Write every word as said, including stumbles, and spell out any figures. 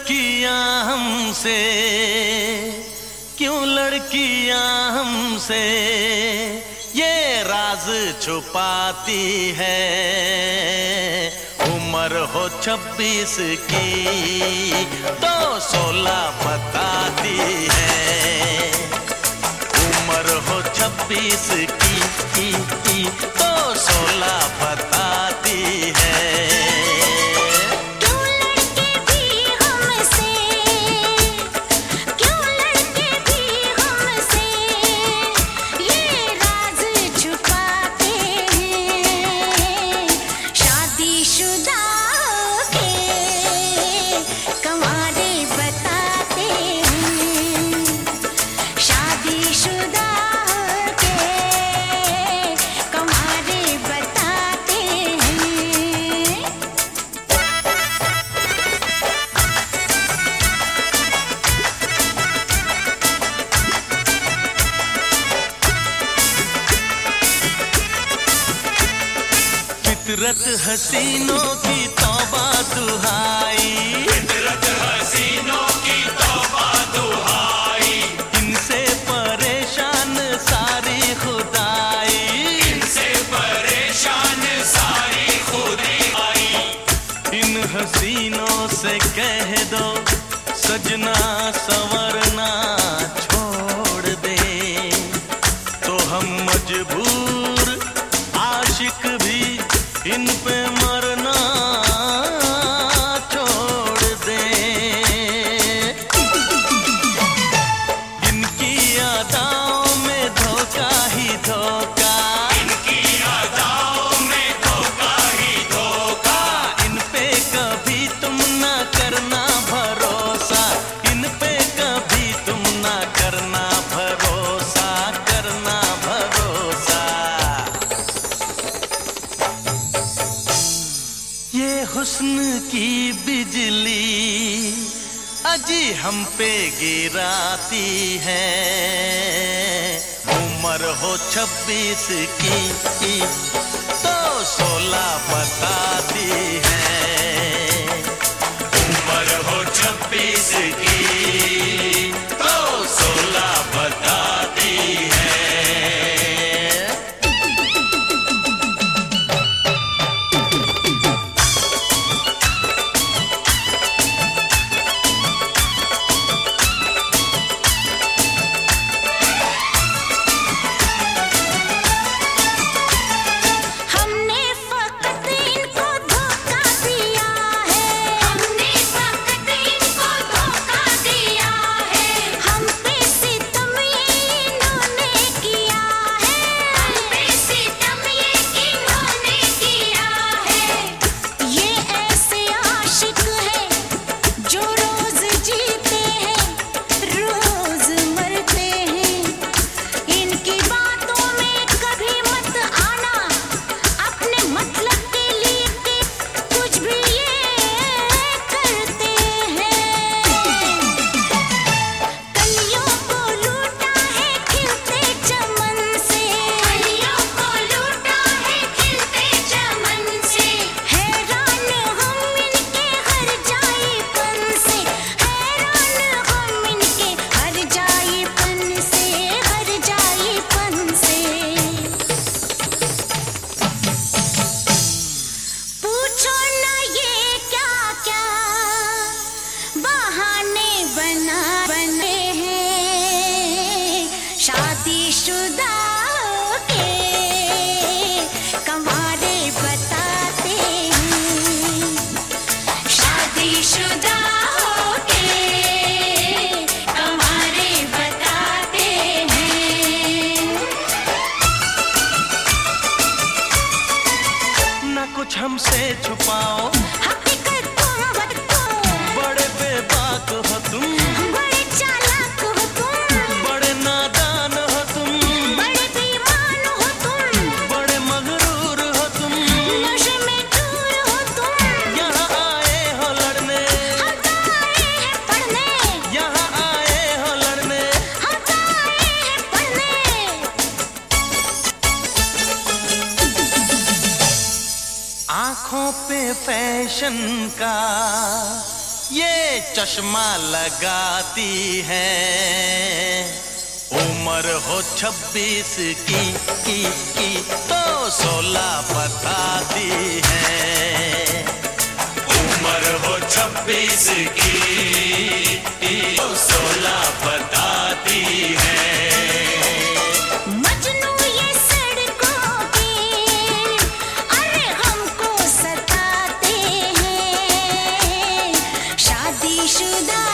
लड़कियां हमसे, क्यों लड़कियां हमसे ये राज छुपाती है। उम्र हो छब्बीस की तो सोलह बताती है। उम्र हो छब्बीस की, की, की तो सोलह बताती है। फितरत हसीनों की तौबा दुहाई, फितरत हसीनों की तौबा दुहाई। इनसे परेशान सारी खुदाई, इनसे परेशान सारी खुदाई। इन हसीनों से कह दो सजना संवरना छोड़ दे, तो हम मजबूर आशिक भी इन पे मरना छोड़ दे। इनकी अदाओं में धोखा ही धोखा, इनकी अदाओं में धोखा ही धोखा। इन पे कभी तुम ना करना भरोसा, इन पे कभी तुम ना करना भरोसा, करना भरोसा। ये हुस्न की बिजली अजी हम पे गिराती है। उम्र हो छब्बीस की तो सोलह बताती है। उम्र हो छब्बीस की तो सोलह बताती है। कुछ हमसे छुपाओ, हकीकत तुम बताओ। बड़े बेबाक हो तुम, बड़े चालाक हो तुम। बड़े नादान हो तुम, बड़े बेईमान हो तुम। बड़े मगरूर हो तुम, नशे में चूर हो तुम। यहाँ आए हो लड़ने, हम तो आए हैं पढ़ने। यहाँ आए हो लड़ने, हम तो आए हैं पढ़ने। आँखों पे फैशन का ये चश्मा लगाती है, उम्र हो छब्बीस की की की तो सोलह बताती है। उम्र हो छब्बीस की तो सोलह बताती है। मजनू ये सड़कों पे अरे हमको सताते हैं, शादीशुदा